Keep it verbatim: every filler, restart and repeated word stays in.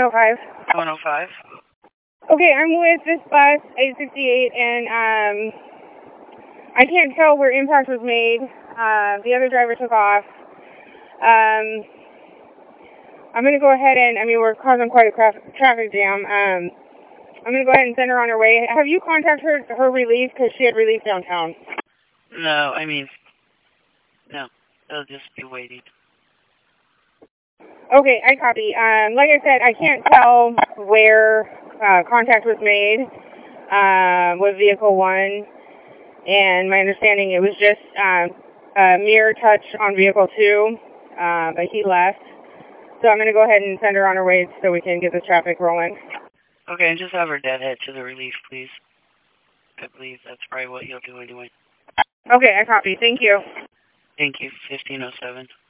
oh five. one oh five. Okay, I'm with this bus, eight sixty-eight, and um, I can't tell where impact was made. Uh, the other driver took off. Um, I'm going to go ahead and, I mean, we're causing quite a cra- traffic jam. Um, I'm going to go ahead and send her on her way. Have you contacted her, her relief? Because she had relief downtown. No, I mean, no. They'll just be waiting. Okay, I copy. Um, like I said, I can't tell where uh, contact was made uh, with vehicle one, and my understanding it was just um, a mirror touch on vehicle two, uh, but he left. So I'm going to go ahead and send her on her way so we can get the traffic rolling. Okay, and just have her deadhead to the relief, please. I believe that's probably what you'll do anyway. Okay, I copy. Thank you. Thank you. fifteen oh seven.